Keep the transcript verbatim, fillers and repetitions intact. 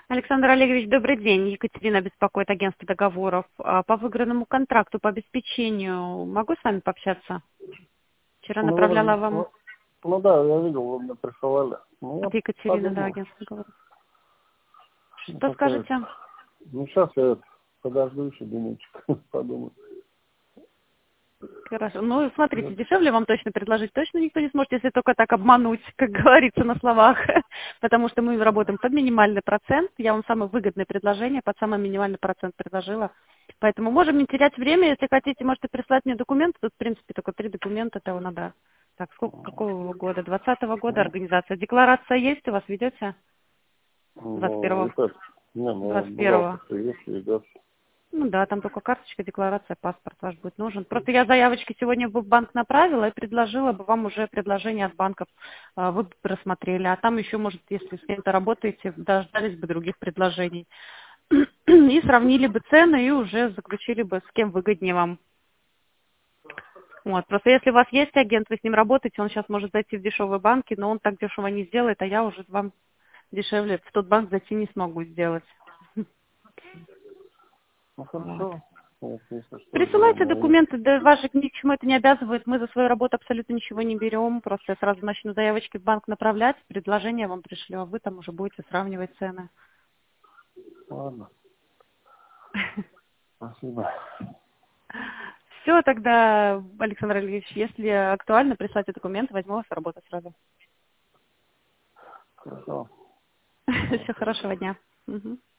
Александр Олегович, добрый день. Екатерина беспокоит, агентство договоров. А, По выигранному контракту, по обеспечению могу с вами пообщаться? Вчера Ну, вы направляла раз- вам ну, ну да, я видел, вы мне присылали. Ну, я от Екатерины, да, подумал. агентство договоров. Ну, Что пока это- скажете? ну, сейчас я это, подожду еще денечек, подумаю. Хорошо. Ну, смотрите, Вот. дешевле вам точно предложить точно никто не сможет, если только так обмануть, как говорится на словах. Потому что мы работаем под минимальный процент. Я вам самое выгодное предложение под самый минимальный процент предложила. Поэтому можем не терять время. Если хотите, можете прислать мне документы. Тут, в принципе, только три документа, того надо. Так, сколько, какого года? Двадцатого года Ну, организация. Декларация есть у вас, ведете? Двадцать ну, и первого. так, не, ну, Двадцать первого. бухгалтер есть, ведет. Ну да, там только карточка, декларация, паспорт ваш будет нужен. Просто я заявочки сегодня бы в банк направила и предложила бы вам уже предложение от банков, а, вы бы просмотрели. А там еще, может, если с кем-то работаете, дождались бы других предложений. И сравнили бы цены и уже заключили бы, с кем выгоднее вам. Вот. Просто если у вас есть агент, вы с ним работаете, он сейчас может зайти в дешевые банки, но он так дешево не сделает, а я уже вам дешевле в тот банк зайти не смогу сделать. Ну, Вот. хорошо. Если, если что, Присылайте сделаем. А я- документы, да ваши ни к чему это не обязывает. Мы за свою работу абсолютно ничего не берем. Просто я сразу начну заявочки в банк направлять, предложение вам пришлю, а вы там уже будете сравнивать цены. Ладно, спасибо. Все, тогда, Александр Ильич, если актуально, присылайте документы, возьму вас с работы сразу. Хорошо. Всего хорошего дня. Мгм.